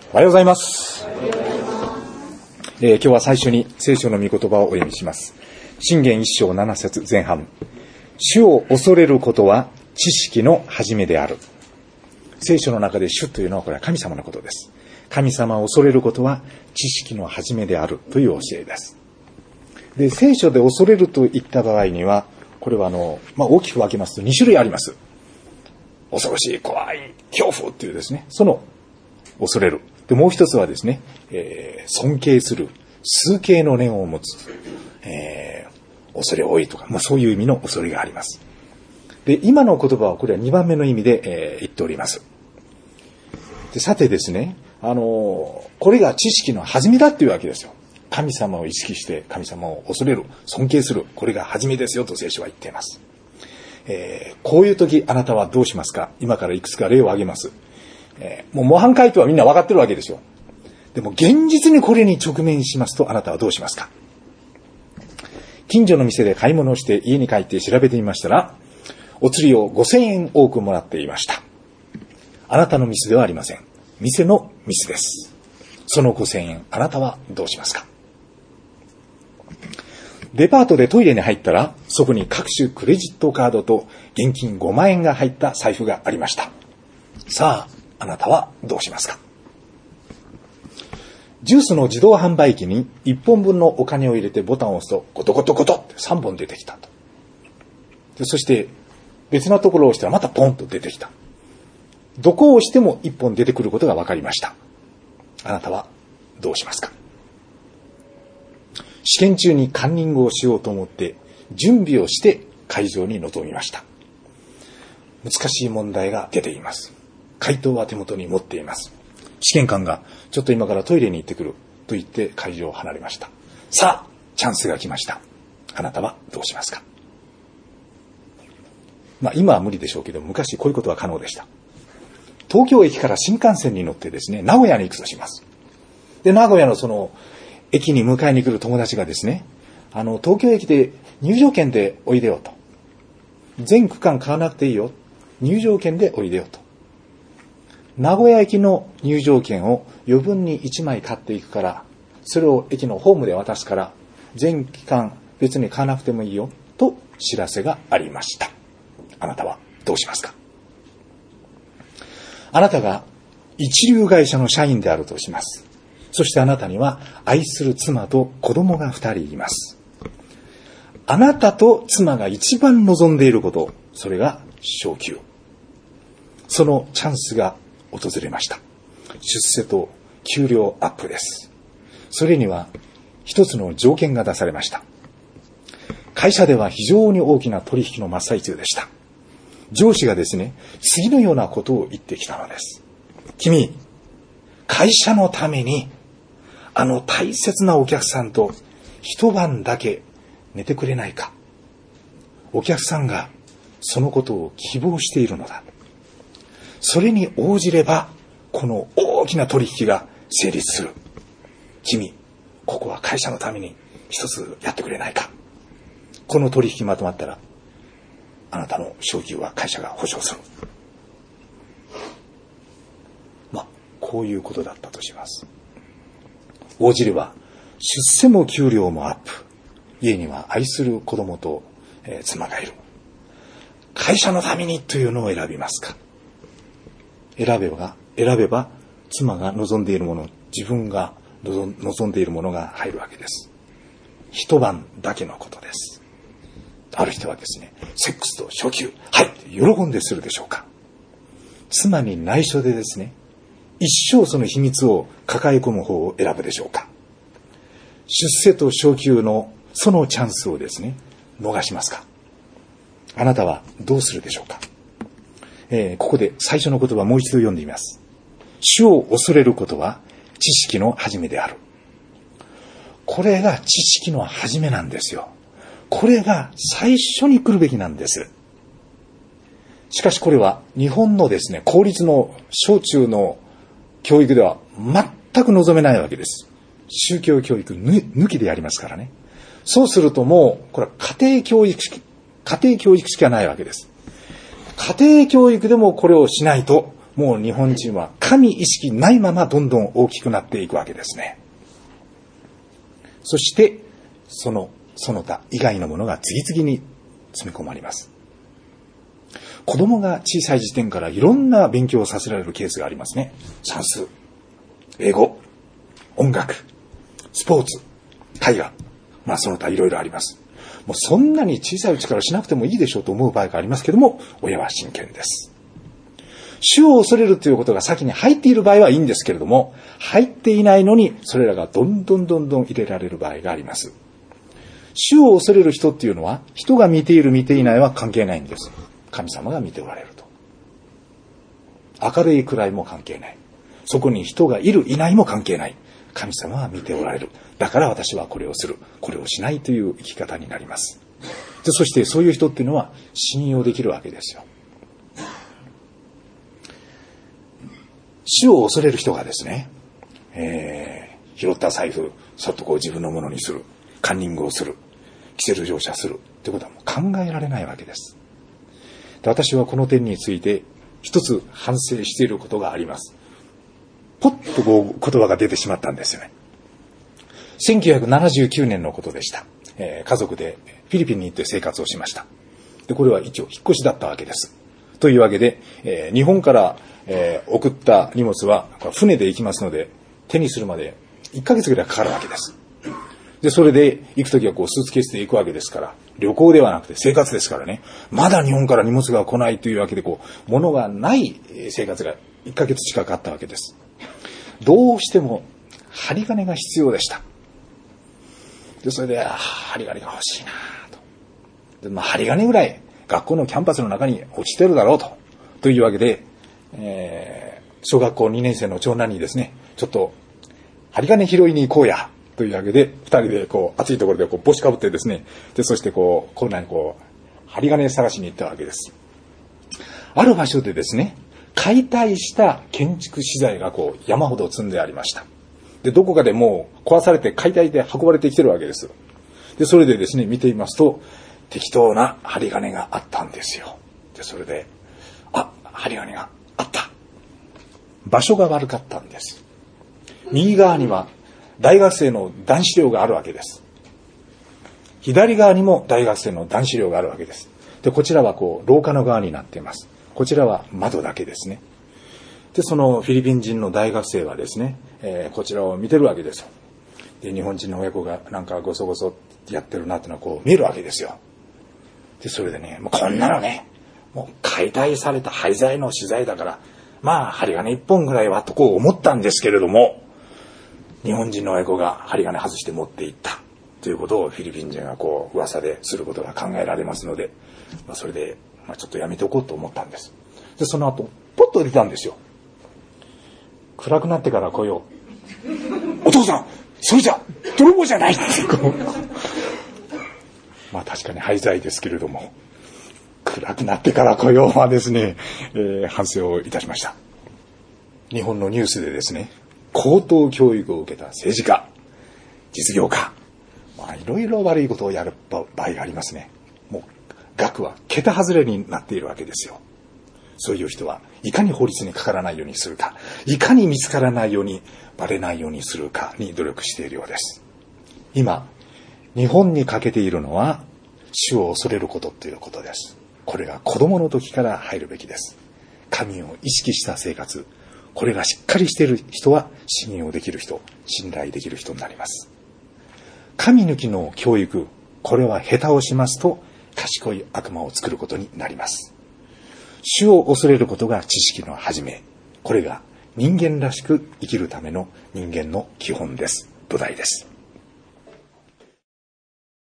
おはようございます。今日は最初に聖書の御言葉をお読みします。箴言1章7節前半。主を恐れることは知識の始めである。聖書の中で主というのはこれは神様のことです。神様を恐れることは知識の始めであるという教えです。で、聖書で恐れるといった場合には、これは大きく分けますと2種類あります。恐ろしい、怖い、恐怖っていうですね、その恐れる。で、もう一つはですね、尊敬する、崇敬の念を持つ、恐れ多いとか、そういう意味の恐れがあります。で、今の言葉はこれは2番目の意味で、言っております。で、さてですね、これが知識の始めだっていうわけですよ。神様を意識して神様を恐れる、尊敬する、これが始めですよと聖書は言っています。こういう時あなたはどうしますか？今からいくつか例を挙げます。もう模範解答はみんな分かってるわけですよ。でも現実にこれに直面しますとあなたはどうしますか？近所の店で買い物をして家に帰って調べてみましたら、お釣りを5000円多くもらっていました。あなたのミスではありません。店のミスです。その5000円あなたはどうしますか？デパートでトイレに入ったら、そこに各種クレジットカードと現金5万円が入った財布がありました。さあ、あなたはどうしますか？ジュースの自動販売機に1本分のお金を入れてボタンを押すと、ゴトゴトゴトって3本出てきたと。で、そして別なところを押したらまたポンと出てきた。どこを押しても1本出てくることが分かりました。あなたはどうしますか？試験中にカンニングをしようと思って準備をして会場に臨みました。難しい問題が出ています。回答は手元に持っています。試験官がちょっと今からトイレに行ってくると言って会場を離れました。さあ、チャンスが来ました。あなたはどうしますか？今は無理でしょうけど、昔こういうことは可能でした。東京駅から新幹線に乗ってですね、名古屋に行くとします。で、名古屋のその駅に迎えに来る友達がですね、東京駅で入場券でおいでよと。全区間買わなくていいよ。入場券でおいでよと。名古屋駅の入場券を余分に1枚買っていくから、それを駅のホームで渡すから、全期間別に買わなくてもいいよと知らせがありました。あなたはどうしますか？あなたが一流会社の社員であるとします。そしてあなたには愛する妻と子供が2人います。あなたと妻が一番望んでいること、それが昇給。そのチャンスが訪れました。出世と給料アップです。それには一つの条件が出されました。会社では非常に大きな取引の真っ最中でした。上司がですね、次のようなことを言ってきたのです。君、会社のために大切なお客さんと一晩だけ寝てくれないか。お客さんがそのことを希望しているのだ。それに応じればこの大きな取引が成立する。君、ここは会社のために一つやってくれないか。この取引まとまったらあなたの昇給は会社が保証する。こういうことだったとします。応じれば出世も給料もアップ。家には愛する子供と、妻がいる。会社のためにというのを選びますか？選べば妻が望んでいるもの、自分が望んでいるものが入るわけです。一晩だけのことです。ある人はですね、セックスと昇給、はいって喜んでするでしょうか？妻に内緒でですね、一生その秘密を抱え込む方を選ぶでしょうか？出世と昇給のそのチャンスをですね、逃しますか？あなたはどうするでしょうか？ここで最初の言葉もう一度読んでみます。主を恐れることは知識の始めである。これが知識の始めなんですよ。これが最初に来るべきなんです。しかしこれは日本のですね、公立の小中の教育では全く望めないわけです。宗教教育抜きでやりますからね。そうするともうこれは家庭教育しかないわけです。家庭教育でもこれをしないともう日本人は神意識ないままどんどん大きくなっていくわけですね。そしてその他以外のものが次々に詰め込まれます。子供が小さい時点からいろんな勉強をさせられるケースがありますね。算数、英語、音楽、スポーツ、絵画、その他いろいろあります。もうそんなに小さいうちからしなくてもいいでしょうと思う場合がありますけども、親は真剣です。主を恐れるということが先に入っている場合はいいんですけれども、入っていないのにそれらがどんどん入れられる場合があります。主を恐れる人っていうのは、人が見ている見ていないは関係ないんです。神様が見ておられると。明るい暗いも関係ない。そこに人がいるいないも関係ない。神様は見ておられる。だから私はこれをする、これをしないという生き方になります。で、そしてそういう人っていうのは信用できるわけですよ。主を恐れる人がですね、拾った財布、そっと自分のものにする、カンニングをする、キセル乗車するということはもう考えられないわけです。で、私はこの点について一つ反省していることがあります。ポッと言葉が出てしまったんですよね。1979年のことでした。家族でフィリピンに行って生活をしました。で、これは一応引っ越しだったわけです。というわけで、日本から、送った荷物は船で行きますので、手にするまで1ヶ月ぐらいかかるわけです。で、それで行くときはスーツケースで行くわけですから、旅行ではなくて生活ですからね、まだ日本から荷物が来ないというわけで、物がない生活が1ヶ月近くあったわけです。どうしても針金が必要でした。で、それで、針金が欲しいなと。で、針金ぐらい学校のキャンパスの中に落ちてるだろうというわけで、小学校2年生の長男にですね、ちょっと針金拾いに行こうやというわけで、2人で暑いところで帽子かぶってですね、で、そして針金探しに行ったわけです。ある場所でですね、解体した建築資材が山ほど積んでありました。で、どこかでもう壊されて解体で運ばれてきてるわけです。で、それでですね、見てみますと、適当な針金があったんですよ。で、それで、針金があった。場所が悪かったんです。右側には大学生の男子寮があるわけです。左側にも大学生の男子寮があるわけです。で、こちらは廊下の側になっています。こちらは窓だけですね。で、そのフィリピン人の大学生はですね、こちらを見てるわけですよ。で、日本人の親子がなんかごそごそやってるなってのは見えるわけですよ。で、それでね、もうこんなのね、もう解体された廃材の資材だから、針金一本ぐらいはと思ったんですけれども、日本人の親子が針金外して持っていったということをフィリピン人が噂ですることが考えられますので、それでちょっとやめておこうと思ったんです。で、その後ポッと出たんですよ。暗くなってから来よう。お父さん、それじゃ泥棒じゃないって確かに廃材ですけれども、暗くなってから来ようはですね、反省をいたしました。日本のニュースでですね、高等教育を受けた政治家、実業家、いろいろ悪いことをやる場合がありますね。もう額は桁外れになっているわけですよ。そういう人はいかに法律にかからないようにするか、いかに見つからないようにバレないようにするかに努力しているようです。今日本に欠けているのは主を恐れることということです。これが子供の時から入るべきです。神を意識した生活、これがしっかりしている人は信用できる人、信頼できる人になります。神抜きの教育、これは下手をしますと賢い悪魔を作ることになります。主を恐れることが知識の始め、これが人間らしく生きるための人間の基本です。土台です。